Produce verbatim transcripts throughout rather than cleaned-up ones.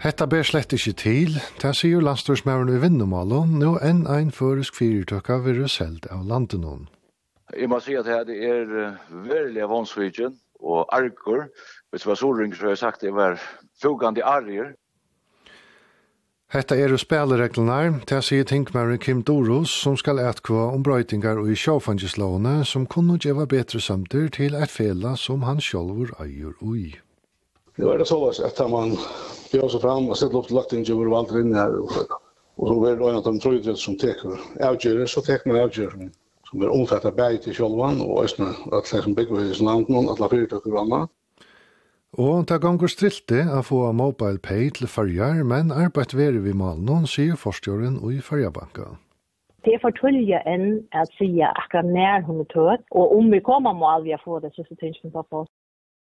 Hetta ber slett ikke til, det sier landstorsmæveren i Vinnemalen, nå enn ein føresk fyrtøkka vil selv av landet noen. Jeg må si at det er veldig vansvigen og arker. Hvis det var solring, så har jeg sagt at det var fugande arier. Hetta er jo spillereglene, det sier tinkmæren Kim Doros, som skal etkva om brøytingar og i sjåfangislåne, som kunne gjøre bedre samtidig til et fela som han sjølver eier ui. Det var det så at man bjør seg fram og setter opp til lagt inn til valgt inn her. Og så var det en av de trøydret som teker avgjører, så teker man avgjører som er omfattet bæg til sjølvan, og østene at det som bygger i landet, at la fyrtøkker og annet. Og det ganger strilte å få mobile pay til farger, men arbeid være vi malen, sier forstjåren i Fargerbanka. Det er for tullige enn at si akkurat nær hun er tøt, og om vi kommer mål vi har fått det, så tenker vi på oss.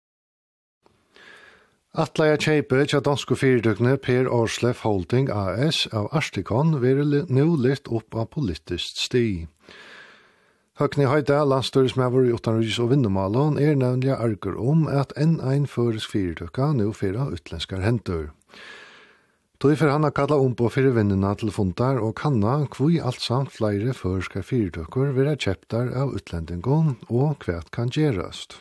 Atleia kjeipe til danske fyrdøkne Per Årslef Holding A S av Arstikon vil nå litt opp av politisk sti. Høgni Høyda, landstøresmæver i Utanrydis og Vinnemalen, er nevnlig arger om at enn ein føresk fyrdøkka nå fyrer utlenskar henter. Tog for han har kallet om på fire vinnene til fundar og kanna hvor alt samt flere føreskar fyrdøkker vil ha kjeptar av utlendingen og hva kan gjerast.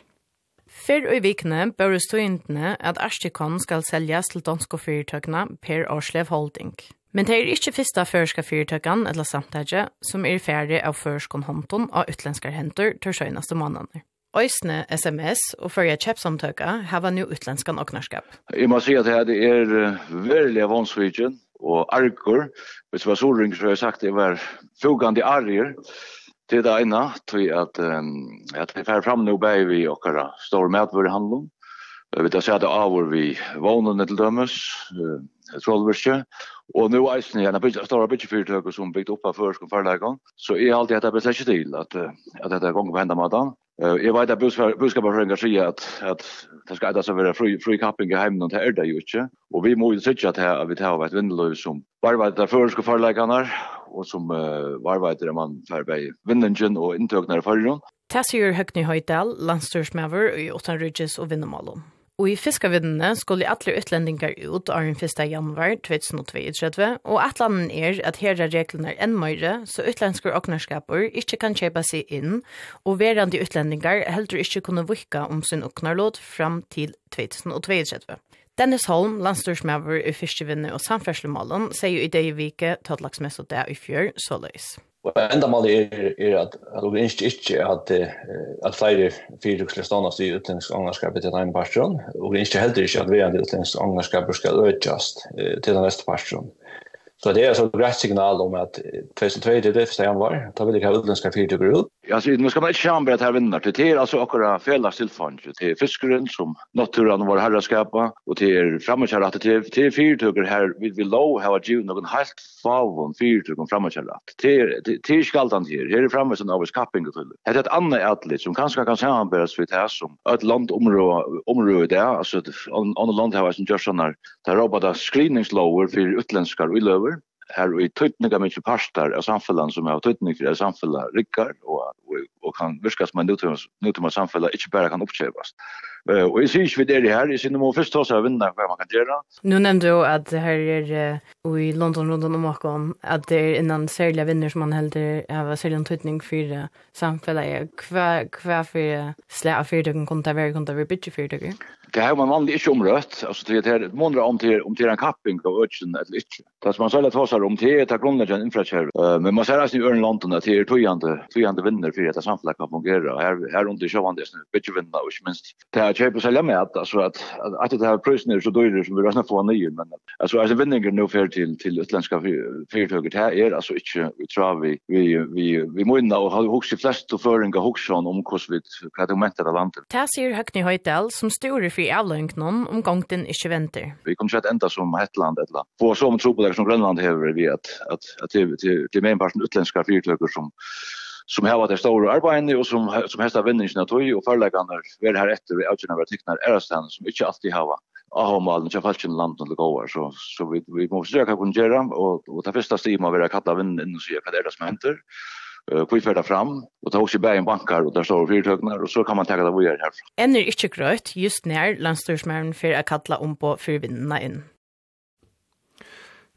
Før i vikene bør støyntene at Arstikon skal selges til danske fyrtøkene Per Årslev Holding. Men det er ikke første førske fyrtøkene eller samtidig som er ferdig av førskon håndton av utlenskar henter til søgneste måneder. Øysene S M S og førje kjepsamtøkka har nå utlenskan oknarskap. Jeg må si at det er veldig vansvigen og arker. Hvis det var solring, så har jeg sagt at det var fugande arier. Det er det ene, tror jeg at, um, at vi fer fram nå bare vi okkara stor matvarehandling. Vi tar seg at det avår vi vånene til dømes, uh, trollvirke, og nå er det en stor byggefyrtøker som bygd opp av førsk og forleggene. Så jeg har alltid hatt det beslett ikke til at, at dette er gong på hendamaten. Uh, jeg vet at budskapet sier at, at det skal etter seg være fri, fri kapping i heimen, og det er det jo ikke. Og vi må jo sitte at vi tar et vindeløy som bare vet at førsk og forleggene og som uh, varveitere man fer bei vinningen og inntøkner i fargen. Det sier Høgni Høydal, landstyrsmæver i Utanrydis og Vinnemalen. Og i fiskevinnene skulle alle utlendingar ut av den første januar tjuehundrettveitjue, og atlanen er at her er reglene enn mer, så utlenske oknarskaper ikke kan kjøpe seg inn, og verande utlendingar heller ikke kunne virke om sin oknarlåt fram til tjuehundrettveitjue. Dennis Holm, landstyrsmæver i fiskevinne og samferdslemålen, sier jo i det i vike tattlagsmest og det i fjør, så løs. Og enda målet er, er at, at det ikke ikke at, at flere fyrtøkslige ståndes i utlendisk angerskapet til den personen, og det er heller ikke at verande utlendisk angerskapet skal økes til den neste personen. Så det er altså et greit signal om at tjuehundrettveitjue til første januar, da vil ikke ha utländska fyrtøkker ut. Ja, så nu ska man inte känna att här vinner till det är alltså akkurat fälla tillfång till fiskaren som naturen var herraskapa och till framåtkärrat till till fyrtøkker här vi vill då ha ju någon helt favon fyrtøkker framåtkärrat till till skaltan här här är framme som av skapping till det är ett annat atlet som kanske kan samarbeta vid det som ett landområde område där alltså on land har som just såna där robotar screeningslåer för utländskar och löver här i tydliga mycket pastar av samhällen som har tydliga för samhällen rickar och och, och kan viskas man nu till nu till samhällen inte bara kan uppköpas. Uh, och jag ser ju det här i sin mål först så vinna vad man kan göra. Nu nämnde du att det här är uh, i London runt om Macon att det är innan särskilt vinner som man helt har särskilt tydning för samhällen kvar kvar för slä för det kan konta vara konta vara bitch för det. Det har man vanligt inte omrött, alltså det är många om till om till en kapping av öchen eller inte. Det som man säger att ha om till att grundlägga infrastruktur. Men man säger att i Örnlandet att det är tojande tojande vinner för att samhället kan fungera. Här här runt i sjön det är bitch vinner och minst det är köpa sälja med att alltså att att det här priserna så dyra som vi redan får nya men alltså alltså vinningen nu för till till utländska fyrtøkker här är alltså inte vi tror vi vi vi vi måste och ha också flest och föringa huxon om hur vi kan augmenta det landet. Det säger Høgni Høydal som står för avlönknon om gångten inte väntar. Vi kommer att ända som Hetland eller få så med tropolägg som Grönland har vi att att att till till mainparten utländska fyrtøkker som som har varit stora arbeten och som som hästar vinningen att och förläggarna är här efter vi outgena våra tecknar är stan som inte alltid har aha-malen i falschen land och går så så vi vi måste försöka kunna göra och och ta första steg med att kalla vinden och se vad det är som händer. Uh, kviffärda fram och ta också bägen bankar och där står fyrtøknar och så kan man ta det vidare härifrån. Ännu inte gröt just när landstyrsmären för att kalla om på fyrvindarna in.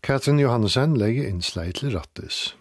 Katrin Johansen legger innslag til rattes.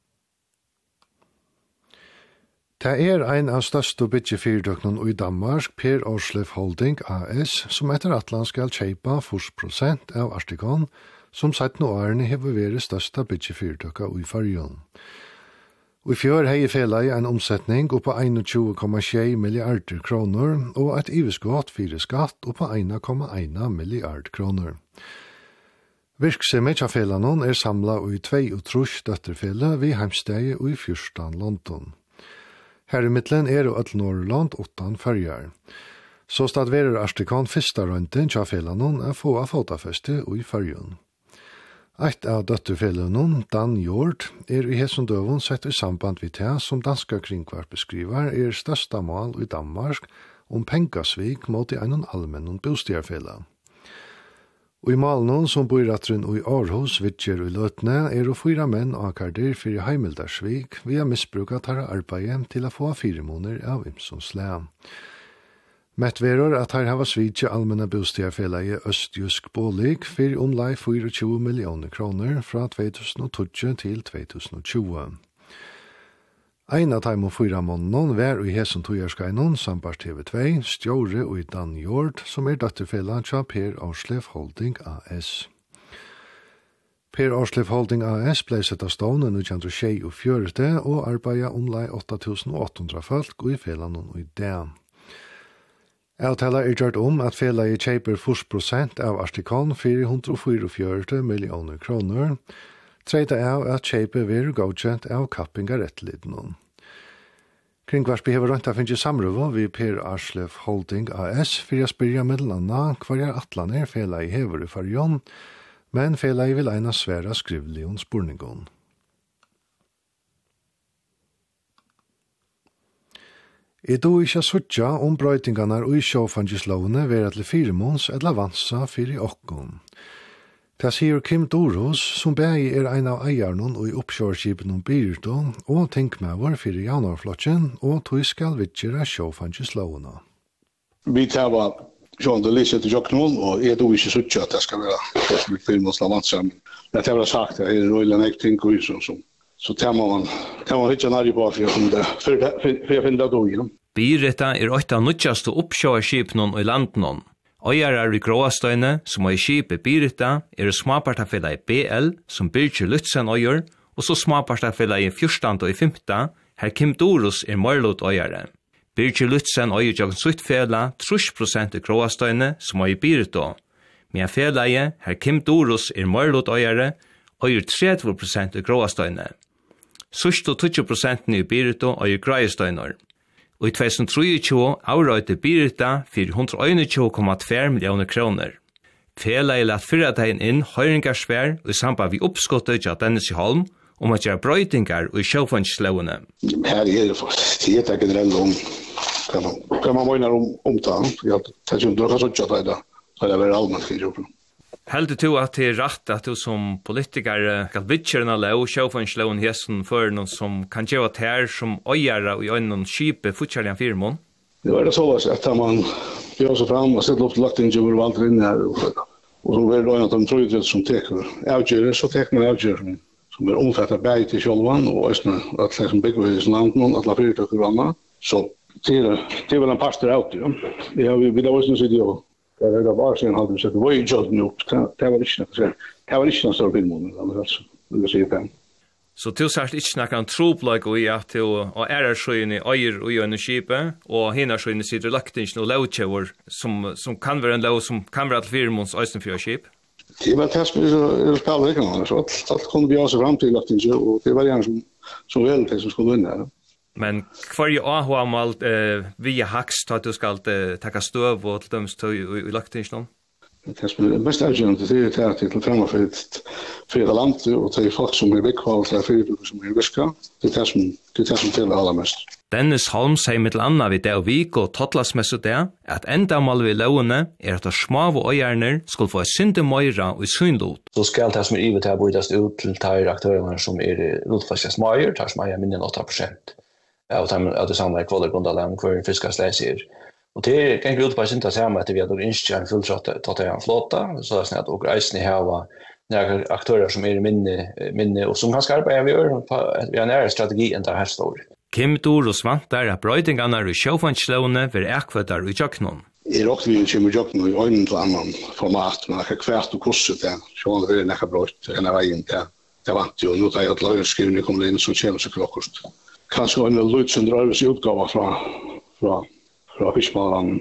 Det er ein av største byggefyrtøkene i Danmark, Per Aarsleff Holding A S, som etter Atlant skal kjøpe først prosent av Artikon, som sett nå årene har vært største byggefyrtøkene i Färjön. I fjør har Fela en omsetning på tjueen komma sju milliarder kroner og et iveskott for skatt på en komma en milliard kroner. Virksomhet av Felanon er samlet i tvei og trus døtterfelle ved Heimsteg og i Fyrstan London. Her i midtelen er det et Norrland åttan färger. Så stadverer Artikon fyrsta rønten av Felanon er få av fotafeste og i Färjön. Eit av døtterfellene, Dan Hjort, er i hesson døven sett i samband vid det som danska kringkvart beskriver er størsta mål i Danmark om pengasvik mot i en allmenn bostjerfella. Og i malen som bor rattren og i Aarhus, Vidger og Løtne, er det fyra menn akarder for i Heimeldarsvik via misbruka tar arbeid til å få fire måneder av Imsons län. Mettverer at her hava svidje allmenna bostjerfella i Østjusk Bålik for omlai tjuefire millioner kroner fra tjuetusen til tjuetusen tjue. Ein av dem og fyra måneden var i hesen togjørskeinon, sambart T V to, stjåre og i Dan Hjort, som er døtterfella tja Per Aarsleff Holding A S. Per Aarsleff Holding A S ble sett av stående nitjan tjuefire og arbeida omlai åtta tusen åtte hundre folk og i felanon og i det. Avtala er gjort om at Fela kjøper først prosent av Artikon fire hundre fyrtifire millioner kroner, treida av at kjøper vil godkjent av kappingarettliden. Kringkvarsby hever rønt av finnes samrøve ved Per Aarsleff Holding A S for å spyrja mellomlanda hver er atlaner Fela hever i Färjön, men Fela vil eina sværa skrivlig om spurningon. I do ikkje suttja om brøytingarna og i sjåfangislovene vera til firemåns eller avansa fyrir okkon. Det sier Kim Doros, som bæg er ein av eiarnon og i oppkjørskipen om Byrto, og tenkmæver fyrir januarflotjen, og tog skal vidgjera sjåfangislovene. Vi tar var John de Lisse til Joknol, og jeg do ikkje suttja at det skal være firemåns eller avansa, men det har vært sagt, det er røylen eit ting og sånn som. Så tar man, tar man hitja nærlig på for å finne det dog gjennom. Byretta er åtta av nødjaste oppsjåarskipnen i landenen. Øyarar i Gråastøyne, som er i skipet Byretta, er smapartafella i B L, som Birgir Lutzen øyer, og så smapartafella i Fyrstan og i Fymta, her Kim Doros er Marlot øyare. Birgir Lutzen øyer jagen suttfela trus prosent i Gråastøyne, som er i Byretta. Med felaie, her Kim Doros er Marlot øyare, øyer tretti prosent i Gråastøyne. Sust og tjúgu prosent i Byretta øyer Greiestøyner. Og i tjuetusen tjuetre avrøyte Byretta for hundre og tjúgu komma tvær millioner kroner. Fela er lagt fyrra tegn inn høyringarsvær og i samband vi oppskottet av Dennis i Holm om at gjøre brøytingar og i sjåfannslovene. Her er det helt generelt om hva man mener om omtalen. Jeg tar ikke om du har sånn at det er veldig allmenn for jobben. Heldig du at det er rett at du som politiker skal vidtjøre lov, sjåfannsloven hesten for noen som kan gjøre at her som øyere og øynene skipet fortsatt firmån? Det var det så at man gjør seg frem og setter opp til lagt inn til valgt inn her. Og så vil det øyne at de tror det som teker avgjøres, så teker man avgjøres som er omfattet bæg til kjølvann og øyne at det som bygger i sin land noen, at det er fyrtøkker og annet. Så det er vel en pastor out, ja. Vi har vi da også sitt jo. Det var bare sen hadde vi sett, det var jo jobben opp, det var ikke noe, det var ikke noe større filmåner, altså, det vil si det. Så du særlig ikke snakker om tropløk og i at du og ærersøyene øyer og gjør skipet, og hinnersøyene sitter lagt inn noen lovtjøver som, som kan være en lov som kan være til firmåns øystenfjørskip? Det var det som er spillet ikke noe, så alt kunne vi også frem til lagt inn, og det var gjerne som, som vel til som skulle vinne her. Men hver jo også har man eh, via hakst at du skal eh, takke støv og til døms til i lagt inn noen? Det som er mest avgjørende til det er til fremme for et land, og til folk som er vikvalg, til fyrtøkker som er viska, det er det som, det er det som teller aller mest. Dennis Holm sier mitt annet ved det og vik og tottlasmessig det, at enda mal ved lovene er at de små og øyerne skal få synde møyre og synlot. Så skal det som er ivet til å brytes ut til de aktørene som er rotfastet smøyer, tar som er mindre enn åtta prosent. Och att det samlar kvaller grundalen kvar fiskasläser. Och det kan gå ut på att inte säga att vi har inte en fulltrott att ta en flotta så att snart och isen i hava några aktörer som är minne minne och som kanske arbetar vi gör på vi har nära strategi än det här står. Kim Doros vantar at brøytingarna i sjåfangslåne vil ekvøtar i tjøknon. Jeg råkte vi kommer i tjøknon i øynene til annan format, men jeg har kvært og kurset det, så det er nekka brøyt, en av veien til. Det vant jo, nå tar jeg at løyreskrivene kommer inn, så kommer seg klokkost. Kanskje en Lutzen Drøyres utgave fra, fra, fra Fiskmalan.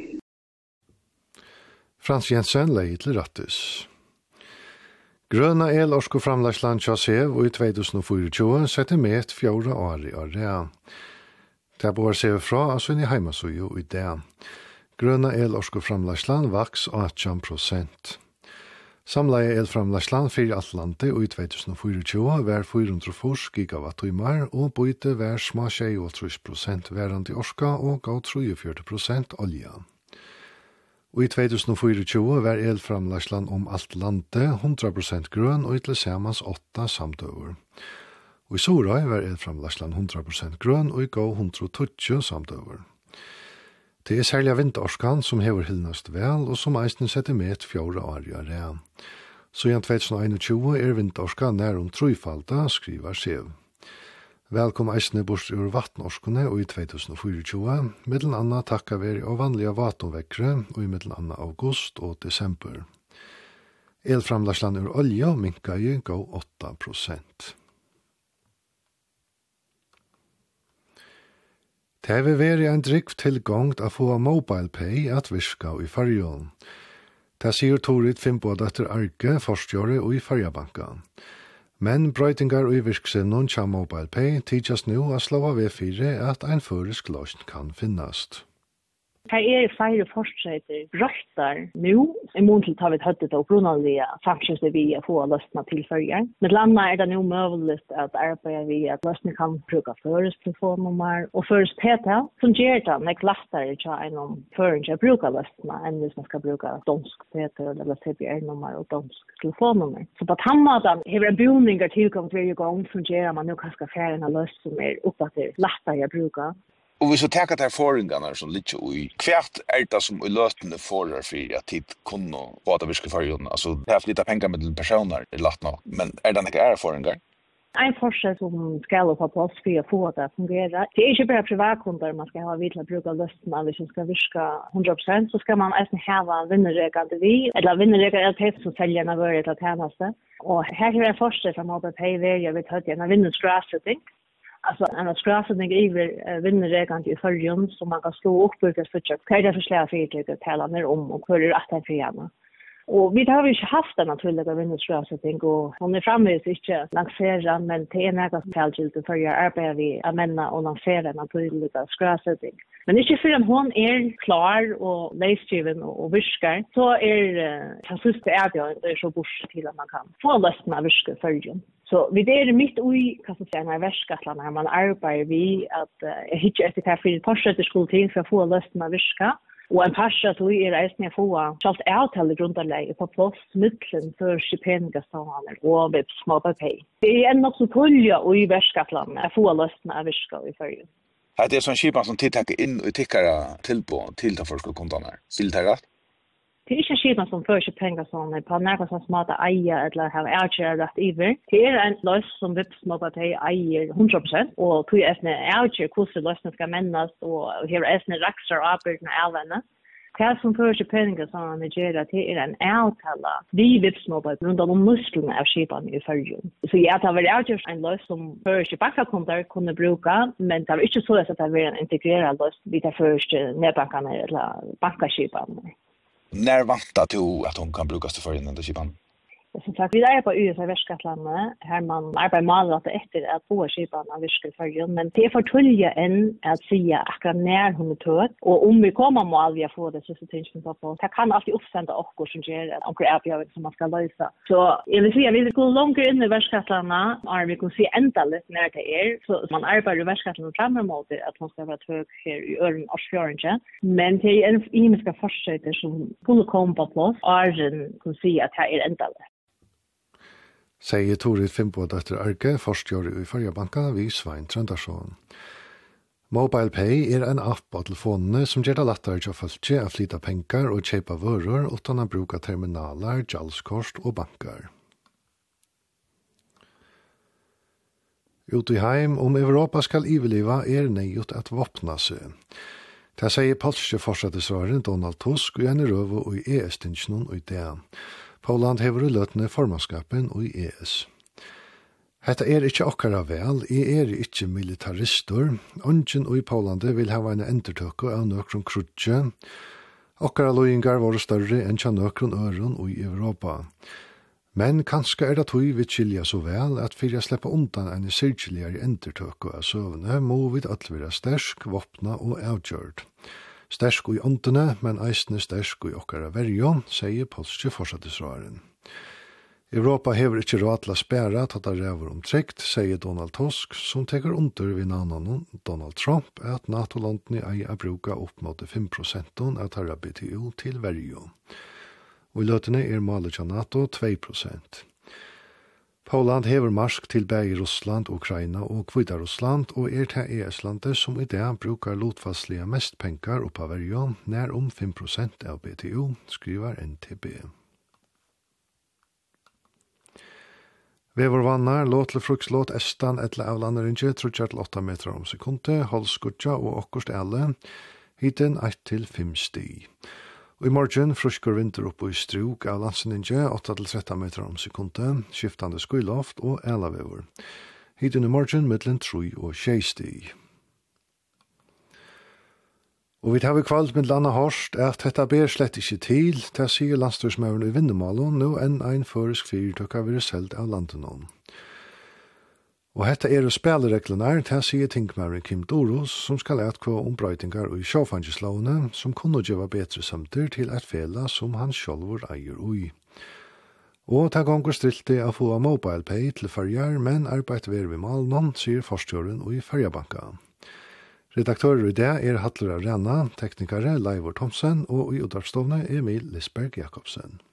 Frans Jensen leie til Rattis. Grøna el-orsko framlagsland Tjassev og i tjuetusen tjuefire setter med et fjore år i året. Det er bare ser fra altså inn i heimasøyo i det. Grøna el-orsko framlagsland vaks atten prosent. Samleie el-framlagsland fyrir Atlanti og i tjuetusen tjuefire var fire hundre fyrre gigawatt-timer og bøyte var små tjueåtte prosent værende orska og gav treogfyrre prosent olja. Og i tjuetusen tjuefire var elframlagsland om alt landet hundre prosent grøn og til samans åtta samtøver. Og i Sorøy var elframlagsland hundre prosent grøn og i gav hundre tjueto samtøver. Det er særlig vinterorskan som hever hilnast vel og som eisen setter med et fjore år i året. Så i tjuetusen einogtjúgu er vinterorskan nær om trufalda, skriver Sev. Velkommen eisne bort ur vatnorskene og i tjuetusen tjuefire, middelen anna takka veri av vanlige vatonvekkere og i middelen anna august og desember. Elframlagsland ur olja minka i gav åtta prosent. Det vil være en drikk tilgångt å få mobile pay at virka i fargen. Det sier Torit Finnbådatter Arke, forstjåre og i fargebanka. Men brøytingar og i virksomheten til Mobile Pay tidjas nå å slå av V fire at en førisk løsning kan finnast. Her er flere forskjøyter røyter nå, i mån til å ta vidt høttet og grunnlige samskjøyter vi å få løsene til følger. Med landet er det nå mulig at arbeide vi at løsene kan bruke føres telefonnummer og føres P T, som gjør det nek lettere til en føring til å bruke løsene enn hvis man skal bruke dansk P T eller C P R-nummer og dansk telefonnummer. Så på den måten har en boninger tilgang til hver gang som gjør at man nå kan skal fjerne en løsning som er oppdatert lettere å bruke. Og hvis vi tenker til erfaringene som ligger i hvert er det som i løtene forer for at tid kunne båda virke fargen, altså det er litt penger med personer i lagt nok, men er det ikke erfaringer? En forskjell som skal på plass for å få det å fungere. Det er ikke bare privatkunder man skal ha vidt til å bruke løsene hvis man skal virke hundre prosent, så skal man også ha vinnerregende vi, eller vinnerregende L P som selger en av våre til tjeneste. Og her er en forskjell fra Mobile Pay ved jeg vil ta til en vinnerskratsetting. Alltså en skrafning över vinnerregant i förrjun som man kan slå upp på det försök. Kan det förslä fyrtrycket tala ner om och för att det för gärna. Och vi har ju inte haft den naturliga vinnerskratning och hon är framme så inte lansera men det är något tillgilt för jag arbetar vi att männa och lansera en naturliga skratning. Men inte förrän hon är klar och läsgiven och viskar så är det sista är det är så bort till att man kan få lösna viska förrjun. Så vi det är mitt i kan jag säga när väskatlan här man arbetar vi att jag hittar efter här för porset skolting för att få lösna viska och en pascha så är det nästan få just avtal grundlägg på plats mitten för stipendiestallar och med Mobile Pay. Det är något så tulja och i väskatlan att få lösna viska i förrjun. Det är sån skipan som tittar in och tickar till på till de första kunderna. Vill det rätt? Det är inte skipan som för sig pengar som är på något som smarta ejer eller har outshare rätt över. Det är en lös som Vips Mobile Pay ejer hundra procent och tog är en outshare hur lösningen ska männas och här är en raxar arbeten även. Det som för sig pengar som är gör det är en outtala. Vi Vips Mobile runt om musklerna av skipan i förrjun. Så jag tar väl outshare en lös som för sig bankkontor kunde bruka men det är inte så att det är en integrerad lös vid det första nätbankarna eller bankaskipan. När vantar du att hon kan brukas till förrän under kipan? Som sagt, vi är på U S A-verskatlandet. Här man arbetar målet efter att få kipan av verskatlandet. Men det är för tulliga än att säga akkurat när hon är tåg. Och om vi kommer mål vi får det så så tänker man på. Det kan alltid uppsända också som ger några erbjudanden som man ska lösa. Så jag vill säga, vi går långt in i verskatlandet. Och vi kan se ända lite när det är. Så man arbetar i verskatlandet framåt att hon ska vara tåg här i ören och fjörningen. Men det är en imiska forskare som skulle komma på plats. Och kan säga att det är ända lite. Sier Torit Finnbådatter Arke, forstgjør i Fargebanka, vi Svein Trøndarsson. Mobile Pay er en app på telefonene som gjør det lettere til å følge å flytte penger og kjøpe varer uten å bruke terminaler, gjalskort og banker. Ute i heim om Europa skal iveliva er nøyut at vopna seg. Det sier polske fortsattesvaren Donald Tusk og gjerne røve og i E S-tingsjonen og i det. Poland hever løtende formannskapen og i E S. Hetta er ikkje okkara vel, I er ikkje militarister. Ongen og i Polande vil hava en endertøkke av nøkron krutje. Okkara loyingar var større enn kja nøkron øron og i Europa. Men kanskje er det tog vi skilja så vel at fyrir jeg slipper undan en sirkjeligere endertøkke av søvne, må vi alt være stersk, vopna og avgjørt. Stersk i åndene, men eisne stersk i okkara verjo, sier polske fortsattesvaren. Europa hever ikkje råd til å spære at det ræver om trygt, sier Donald Tusk, som teker under ved navnet Donald Trump, at NATO-landene eier å bruke opp mot fem prosent av tarra B T O til verjo. Og i løtene er målet av NATO to prosent. Poland hever marsk til begge Russland, Ukraina og Kvita Russland, og er til E S-landet som i dag brukar lotfastlige mest penger oppa verjo, nær om fem prosent av B T O, skriver N T B. Vevervannar, låt til frukslåt Estan etter avlanderinge, trutjar til åtta meter om sekunde, holdskutja og okkurst alle, hiten ett til fem sti. Og i morgen frusker vinter opp i struk av landseninge, åtta til tretton meter om sekunde, skiftande skuiloft og elavever. Hiten i morgen middelen tre og tjei sti. Og vi tar vi kvalt med landa hårst at dette ber slett ikke til, til sier landstyrsmøveren i Vindemalen, nå enn ein føresk fyrtøkka vil selv av landet. Og dette er spillereglene til sier tingmøveren Kim Doros, som skal etkva ombrøytingar i sjåfangeslovene, som kunne gjøre bedre samtidig til et fela som han sjølver eier ui. Og ta gonger stilte å få mobile pay til farger, men arbeid ver vi malen, sier forstjøren og i fargebanka. Redaktører i det er Hattler Arena, teknikere Leivor Thomsen og i utdragsstående Emil Lisberg Jakobsen.